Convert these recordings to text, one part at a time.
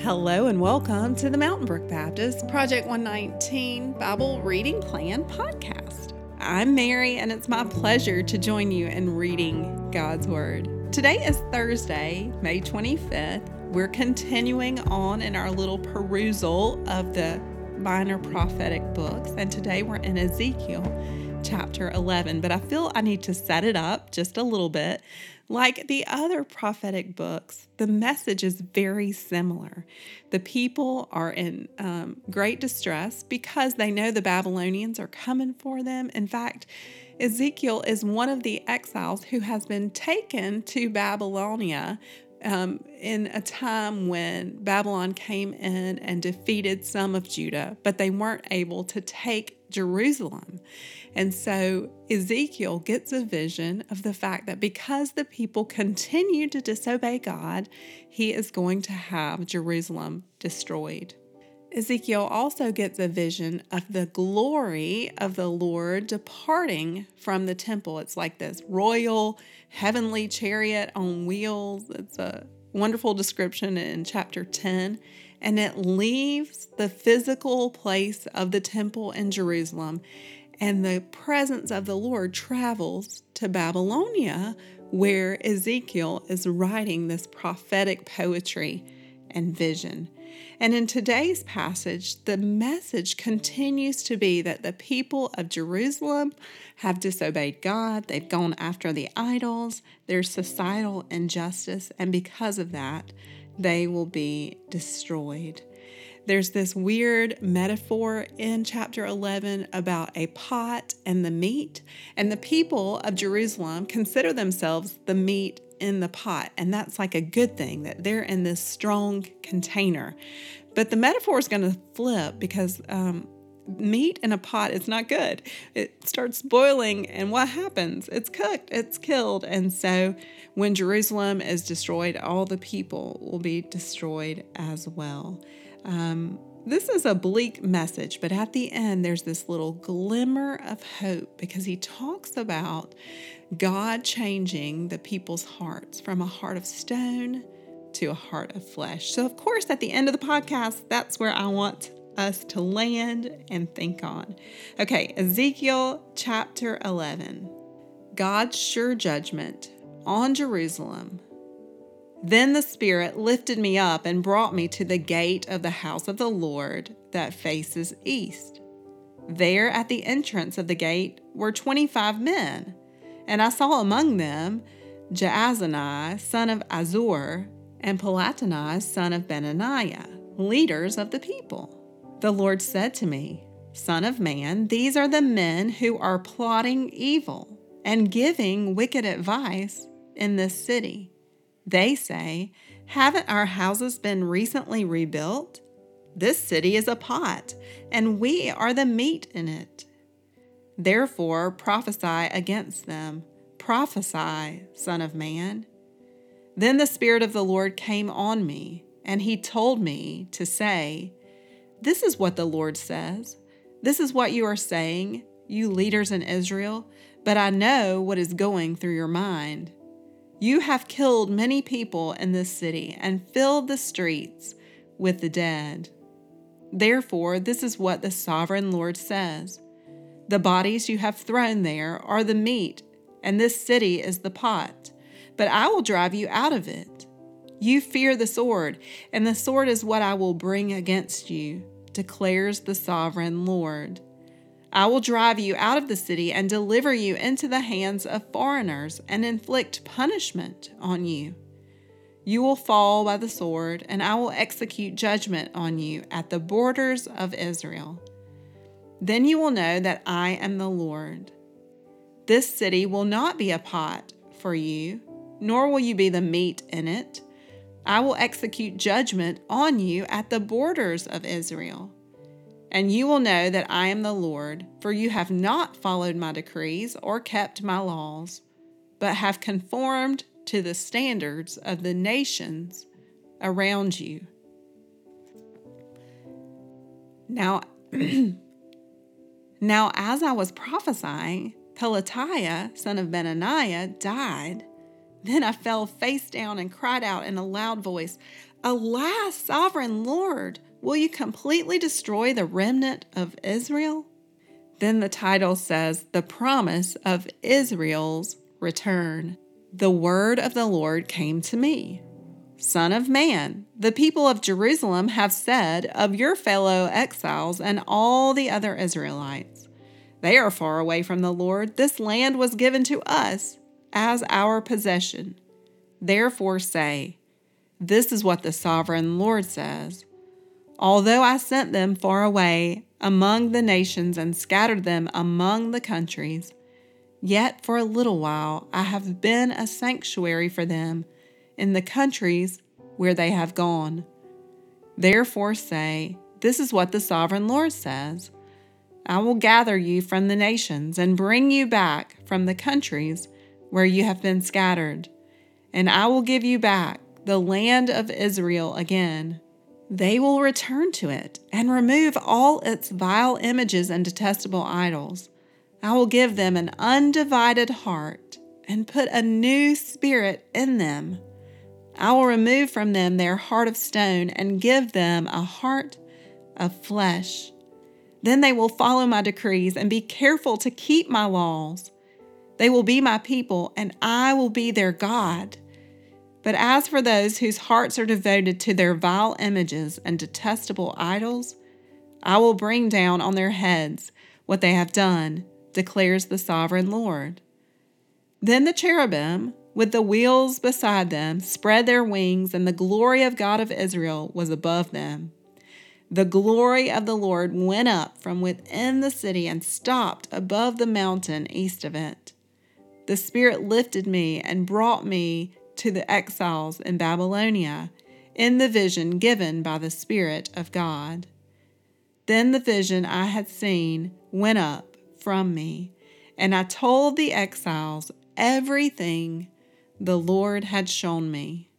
Hello and welcome to the Mountain Brook Baptist Project 119 Bible Reading Plan podcast. I'm Mary, and it's my pleasure to join you in reading God's Word. Today is Thursday, May 25th. We're continuing on in our little perusal of the minor prophetic books, and today we're in Ezekiel chapter 11. But I feel I need to set it up just a little bit. Like the other prophetic books, the message is very similar. The people are in great distress because they know the Babylonians are coming for them. In fact, Ezekiel is one of the exiles who has been taken to Babylonia in a time when Babylon came in and defeated some of Judah, but they weren't able to take Jerusalem. And so Ezekiel gets a vision of the fact that because the people continue to disobey God, he is going to have Jerusalem destroyed. Ezekiel also gets a vision of the glory of the Lord departing from the temple. It's like this royal heavenly chariot on wheels. It's a wonderful description in chapter 10. And it leaves the physical place of the temple in Jerusalem, and the presence of the Lord travels to Babylonia, where Ezekiel is writing this prophetic poetry and vision. And in today's passage, the message continues to be that the people of Jerusalem have disobeyed God. They've gone after the idols. There's societal injustice, and because of that, they will be destroyed. There's this weird metaphor in chapter 11 about a pot and the meat, and the people of Jerusalem consider themselves the meat in the pot, and that's like a good thing, that they're in this strong container. But the metaphor is going to flip because meat in a pot is not good. It starts boiling, and what happens? It's cooked, it's killed. And so when Jerusalem is destroyed, all the people will be destroyed as well. This is a bleak message, but at the end, there's this little glimmer of hope because he talks about God changing the people's hearts from a heart of stone to a heart of flesh. So, of course, at the end of the podcast, that's where I want us to land and think on. Okay, Ezekiel chapter 11. God's sure judgment on Jerusalem. Then the Spirit lifted me up and brought me to the gate of the house of the Lord that faces east. There at the entrance of the gate were 25 men, and I saw among them Jaazaniah, son of Azur, and Pelataniah, son of Benaniah, leaders of the people. The Lord said to me, Son of man, these are the men who are plotting evil and giving wicked advice in this city. They say, haven't our houses been recently rebuilt? This city is a pot, and we are the meat in it. Therefore prophesy against them. Prophesy, Son of man. Then the Spirit of the Lord came on me, and he told me to say, This is what the Lord says. This is what you are saying, you leaders in Israel, but I know what is going through your mind. You have killed many people in this city and filled the streets with the dead. Therefore, this is what the sovereign Lord says. The bodies you have thrown there are the meat, and this city is the pot, but I will drive you out of it. You fear the sword, and the sword is what I will bring against you, declares the sovereign Lord. I will drive you out of the city and deliver you into the hands of foreigners and inflict punishment on you. You will fall by the sword, and I will execute judgment on you at the borders of Israel. Then you will know that I am the Lord. This city will not be a pot for you, nor will you be the meat in it. I will execute judgment on you at the borders of Israel. And you will know that I am the Lord, for you have not followed my decrees or kept my laws, but have conformed to the standards of the nations around you. Now, as I was prophesying, Pelatiah, son of Benaniah, died. Then I fell face down and cried out in a loud voice, Alas, sovereign Lord, will you completely destroy the remnant of Israel? Then the title says, The Promise of Israel's Return. The word of the Lord came to me. Son of man, the people of Jerusalem have said of your fellow exiles and all the other Israelites, they are far away from the Lord. This land was given to us as our possession. Therefore say, this is what the sovereign Lord says. Although I sent them far away among the nations and scattered them among the countries, yet for a little while I have been a sanctuary for them in the countries where they have gone. Therefore say, this is what the sovereign Lord says. I will gather you from the nations and bring you back from the countries where you have been scattered, and I will give you back the land of Israel again. They will return to it and remove all its vile images and detestable idols. I will give them an undivided heart and put a new spirit in them. I will remove from them their heart of stone and give them a heart of flesh. Then they will follow my decrees and be careful to keep my laws. They will be my people, and I will be their God. But as for those whose hearts are devoted to their vile images and detestable idols, I will bring down on their heads what they have done, declares the sovereign Lord. Then the cherubim, with the wheels beside them, spread their wings, and the glory of God of Israel was above them. The glory of the Lord went up from within the city and stopped above the mountain east of it. The Spirit lifted me and brought me to the exiles in Babylonia in the vision given by the Spirit of God. Then the vision I had seen went up from me, and I told the exiles everything the Lord had shown me.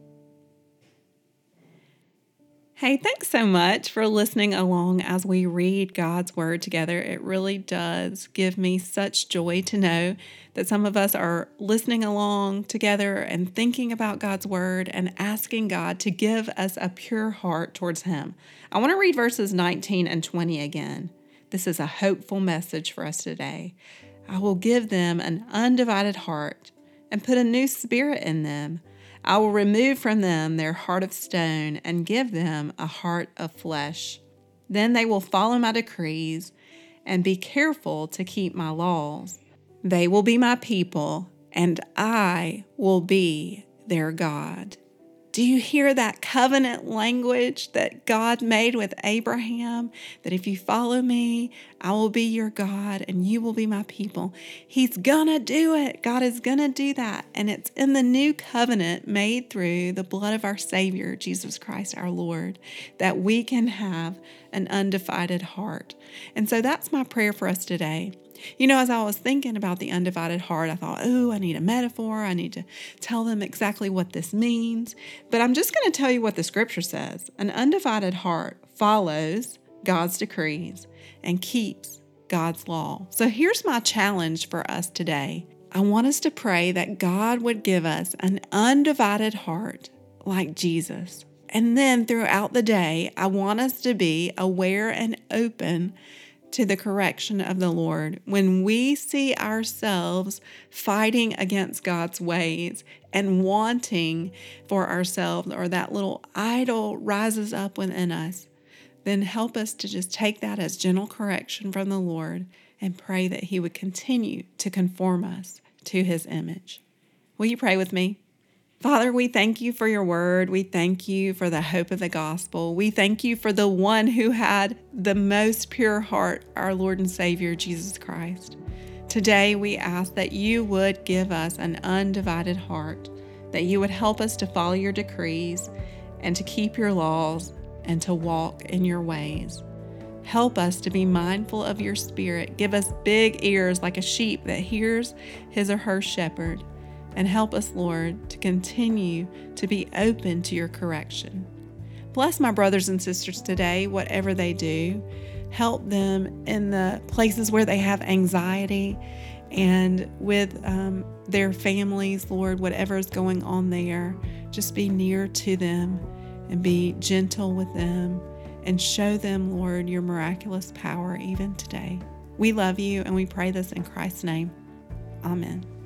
Hey, thanks so much for listening along as we read God's Word together. It really does give me such joy to know that some of us are listening along together and thinking about God's Word and asking God to give us a pure heart towards Him. I want to read verses 19 and 20 again. This is a hopeful message for us today. I will give them an undivided heart and put a new spirit in them. I will remove from them their heart of stone and give them a heart of flesh. Then they will follow my decrees and be careful to keep my laws. They will be my people, and I will be their God. Do you hear that covenant language that God made with Abraham? That if you follow me, I will be your God and you will be my people. He's gonna do it. God is gonna do that. And it's in the new covenant made through the blood of our Savior, Jesus Christ, our Lord, that we can have an undivided heart. And so that's my prayer for us today. You know, as I was thinking about the undivided heart, I thought, I need a metaphor. I need to tell them exactly what this means. But I'm just going to tell you what the scripture says. An undivided heart follows God's decrees and keeps God's law. So here's my challenge for us today. I want us to pray that God would give us an undivided heart like Jesus. And then throughout the day, I want us to be aware and open to the correction of the Lord. When we see ourselves fighting against God's ways and wanting for ourselves, or that little idol rises up within us, then help us to just take that as gentle correction from the Lord and pray that He would continue to conform us to His image. Will you pray with me? Father, we thank you for your word. We thank you for the hope of the gospel. We thank you for the one who had the most pure heart, our Lord and Savior, Jesus Christ. Today, we ask that you would give us an undivided heart, that you would help us to follow your decrees and to keep your laws and to walk in your ways. Help us to be mindful of your Spirit. Give us big ears like a sheep that hears his or her shepherd. And help us, Lord, to continue to be open to your correction. Bless my brothers and sisters today, whatever they do. Help them in the places where they have anxiety and with their families, Lord, whatever is going on there. Just be near to them. and be gentle with them and show them, Lord, your miraculous power even today. We love you and we pray this in Christ's name. Amen.